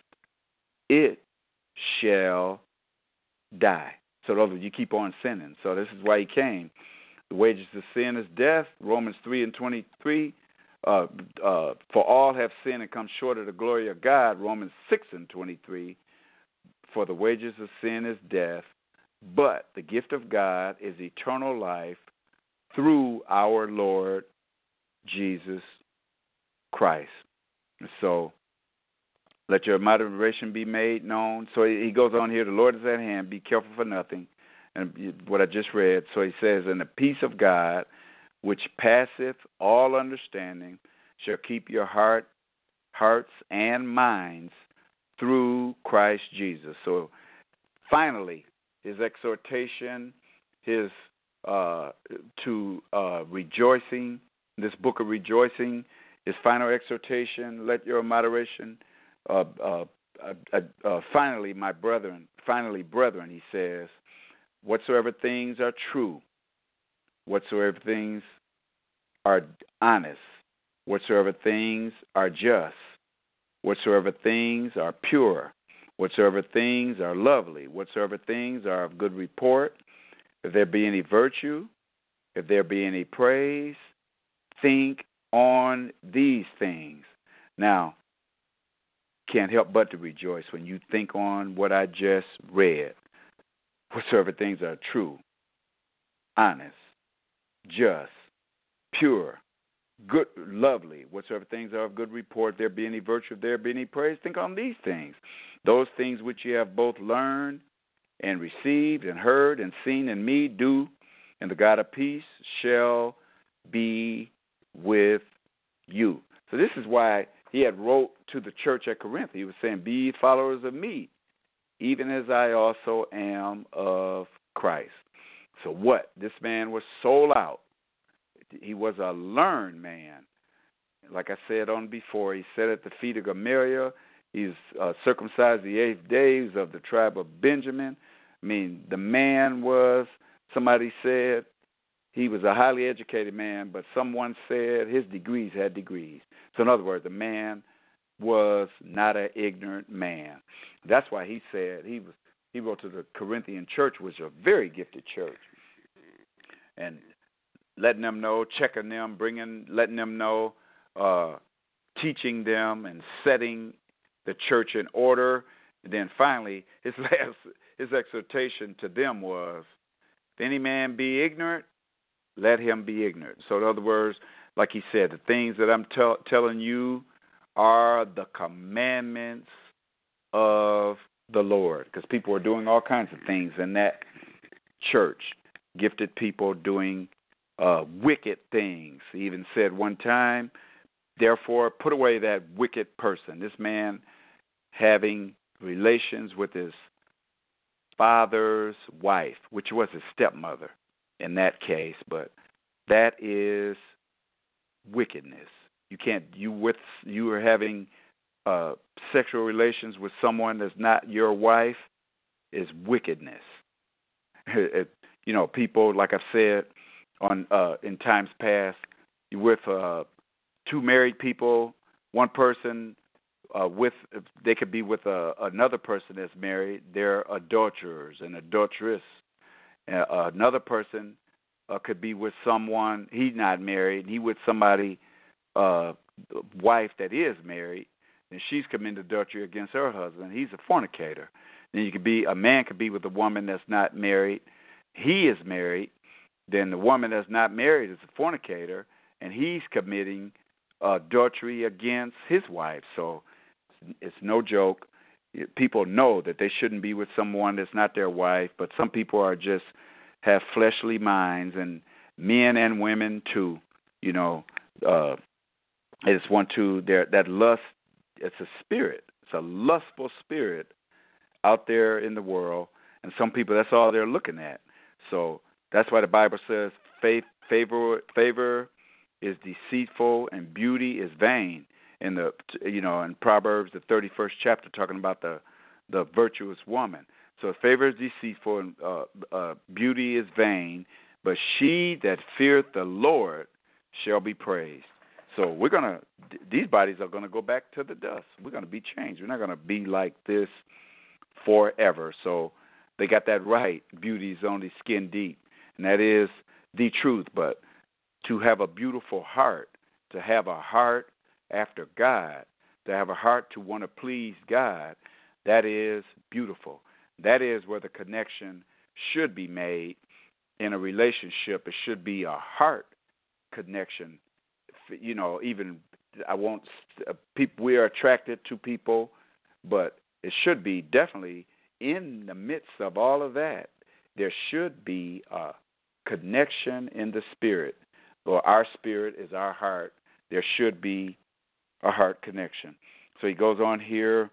it shall die. So those you keep on sinning. So this is why he came. The wages of sin is death. Romans three and twenty-three. Uh, uh, for all have sinned and come short of the glory of God. Romans six and twenty-three. For the wages of sin is death, but the gift of God is eternal life through our Lord Jesus Christ. So let your moderation be made known. So he goes on here, the Lord is at hand, be careful for nothing. And what I just read, so he says, and the peace of God, which passeth all understanding, shall keep your heart, hearts and minds through Christ Jesus. So finally, his exhortation, his uh, to uh, rejoicing, this book of rejoicing, his final exhortation, let your moderation, uh, uh, uh, uh, finally, my brethren, finally, brethren, he says, whatsoever things are true, whatsoever things are honest, whatsoever things are just, whatsoever things are pure, whatsoever things are lovely, whatsoever things are of good report, if there be any virtue, if there be any praise, think on these things. Now, can't help but to rejoice when you think on what I just read. Whatsoever things are true, honest, just, pure, good, lovely, whatsoever things are of good report, there be any virtue, if there be any praise, think on these things. Those things which you have both learned and received and heard and seen in me, do, and the God of peace shall be with you. So this is why he had wrote to the church at Corinth. He was saying, be ye followers of me, even as I also am of Christ. So what? This man was sold out. He was a learned man. Like I said on before, he sat at the feet of Gamaliel. He's uh, circumcised the eighth day. He's of the tribe of Benjamin. I mean, the man was, somebody said, he was a highly educated man, but someone said his degrees had degrees. So in other words, the man was not an ignorant man. That's why he said, he was. He wrote to the Corinthian church, which was a very gifted church, and letting them know, checking them, bringing, letting them know, uh, teaching them, and setting the church in order. And then finally, his last, his exhortation to them was, if any man be ignorant, let him be ignorant. So in other words, like he said, the things that I'm tell, telling you are the commandments of the Lord, because people are doing all kinds of things in that church, gifted people doing uh, wicked things. He even said one time, therefore, put away that wicked person. This man having relations with his father's wife, which was his stepmother in that case, but that is wickedness. You can't, you with, you are having uh, sexual relations with someone that's not your wife is wickedness. It, you know, people, like I've said on uh, in times past, with uh, two married people, one person uh, with, they could be with uh, another person that's married. They're adulterers and adulteress. Uh, another person uh, could be with someone, he's not married, he with somebody, uh, wife that is married, and she's committed adultery against her husband. He's a fornicator. Then you could be, a man could be with a woman that's not married. He is married. Then the woman that's not married is a fornicator, and he's committing adultery against his wife. So it's no joke. People know that they shouldn't be with someone that's not their wife, but some people are just have fleshly minds, and men and women too. You know, uh, they just want to, that lust, it's a spirit. It's a lustful spirit out there in the world, and some people, that's all they're looking at. So that's why the Bible says faith, favor, favor is deceitful and beauty is vain. In the, you know, in Proverbs, the thirty-first chapter, talking about the, the virtuous woman. So favor is deceitful and uh, uh, beauty is vain, but she that feareth the Lord shall be praised. So we're gonna, these bodies are gonna go back to the dust. We're gonna be changed. We're not gonna be like this forever. So they got that right. Beauty is only skin deep, and that is the truth. But to have a beautiful heart, to have a heart after God, to have a heart to want to please God, that is beautiful. That is where the connection should be made in a relationship. It should be a heart connection. You know, even I won't. Uh, people, we are attracted to people, but it should be definitely in the midst of all of that. There should be a connection in the spirit. Or our spirit is our heart. There should be a heart connection. So he goes on here,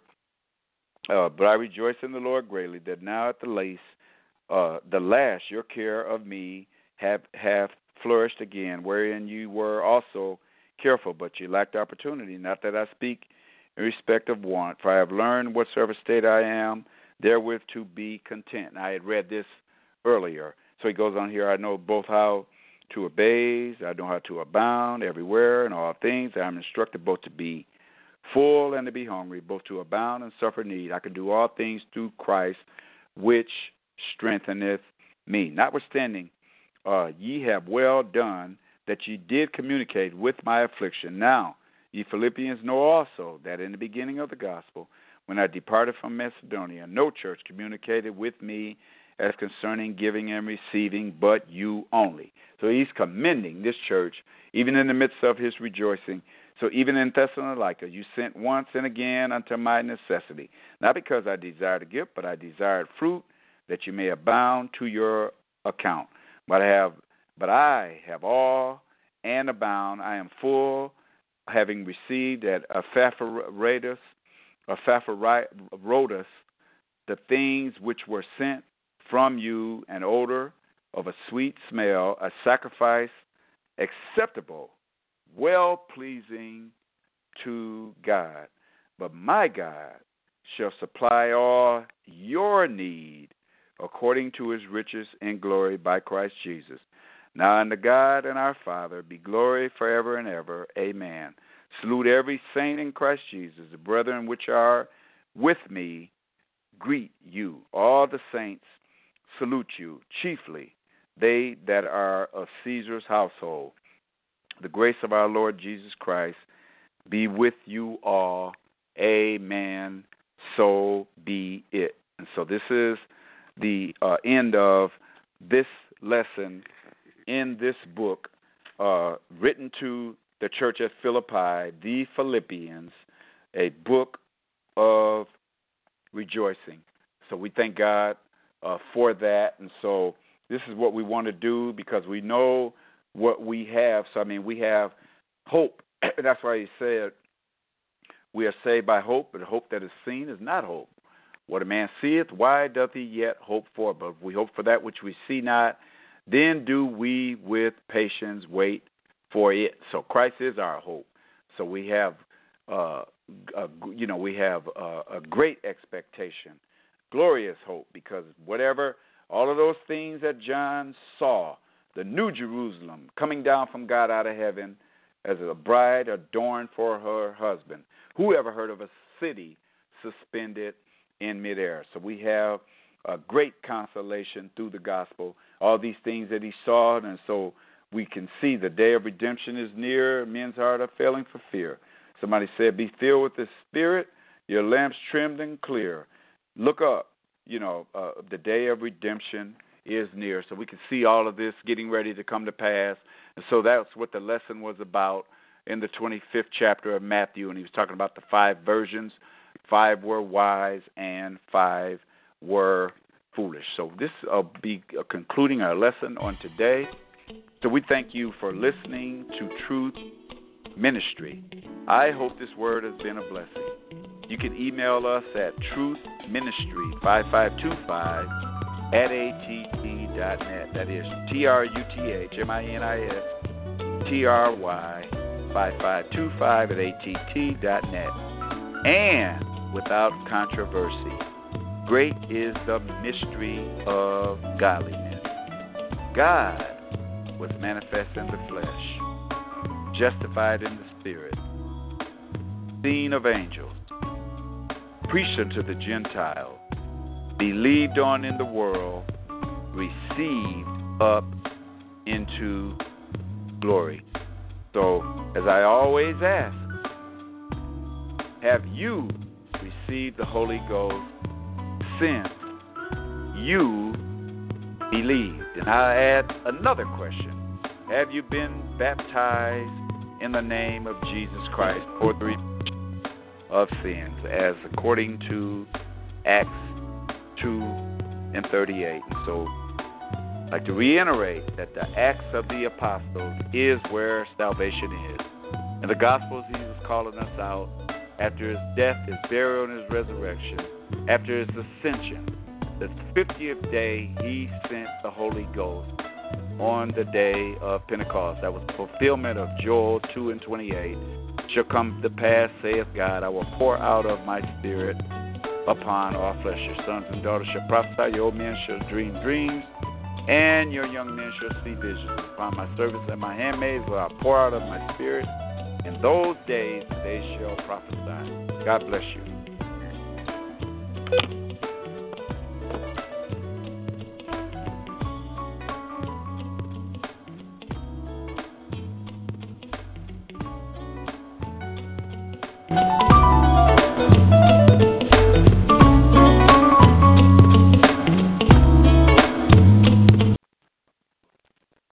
uh, but I rejoice in the Lord greatly that now at the least, uh, the last, your care of me have have flourished again, wherein you were also careful, but you lacked opportunity. Not that I speak in respect of want, for I have learned whatsoever state I am, therewith to be content. I had read this earlier. So he goes on here, I know both how to abase, I know how to abound everywhere in all things. I am instructed both to be full and to be hungry, both to abound and suffer need. I can do all things through Christ, which strengtheneth me. Notwithstanding, uh, ye have well done that ye did communicate with my affliction. Now, Ye Philippians know also that in the beginning of the gospel, when I departed from Macedonia, no church communicated with me as concerning giving and receiving, but you only. So he's commending this church, even in the midst of his rejoicing. So even in Thessalonica, you sent once and again unto my necessity, not because I desired a gift, but I desired fruit, that you may abound to your account. But I have, but I have all and abound. I am full, having received at Epaphroditus, Epaphroditus the things which were sent from you, an odor of a sweet smell, a sacrifice acceptable, well-pleasing to God. But my God shall supply all your need according to his riches in glory by Christ Jesus. Now unto God and our Father be glory forever and ever. Amen. Salute every saint in Christ Jesus. The brethren which are with me greet you. All the saints salute you, chiefly they that are of Caesar's household. The grace of our Lord Jesus Christ be with you all. Amen. So be it. And so this is the uh, end of this lesson in this book uh, written to the church at Philippi, the Philippians, a book of rejoicing. So we thank God uh, for that. And so this is what we want to do because we know what we have. So, I mean, we have hope. That's why he said we are saved by hope, but hope that is seen is not hope. What a man seeth, why doth he yet hope for? But if we hope for that which we see not, then do we with patience wait for it. So Christ is our hope. So we have, uh, a, you know, we have a, a great expectation, glorious hope, because whatever, all of those things that John saw, the New Jerusalem coming down from God out of heaven as a bride adorned for her husband. Who ever heard of a city suspended in midair? So we have a great consolation through the gospel, all these things that he saw, and so we can see the day of redemption is near. Men's heart are failing for fear. Somebody said, be filled with the Spirit, your lamps trimmed and clear. Look up, you know, uh, the day of redemption is near. So we can see all of this getting ready to come to pass. And so that's what the lesson was about in the twenty-fifth chapter of Matthew. And he was talking about the five versions. Five were wise and five were foolish. So this will be concluding our lesson on today. So we thank you for listening to Truth Ministry. I hope this word has been a blessing. You can email us at truthministry five five two five at A T T dot net. That is T R U T H M I N I S T R Y five five two five at A T T dot net. And without controversy, great is the mystery of godliness. God was manifest in the flesh, justified in the spirit, seen of angels, preached unto the Gentiles, believed on in the world, received up into glory. So, as I always ask, have you received the Holy Ghost since you believed? And I'll add another question. Have you been baptized in the name of Jesus Christ for the remission of sins, as according to Acts two and thirty-eight? And so I'd like to reiterate that the Acts of the Apostles is where salvation is. And the Gospels, he was calling us out after his death, his burial, and his resurrection, after his ascension. The fiftieth day, he sent the Holy Ghost on the day of Pentecost. That was the fulfillment of Joel two and twenty-eight. Shall come to pass, saith God, I will pour out of my spirit upon all flesh. Your sons and daughters shall prophesy, your old men shall dream dreams, and your young men shall see visions. Upon my servants and my handmaids will I pour out of my spirit. In those days they shall prophesy. God bless you. Radio.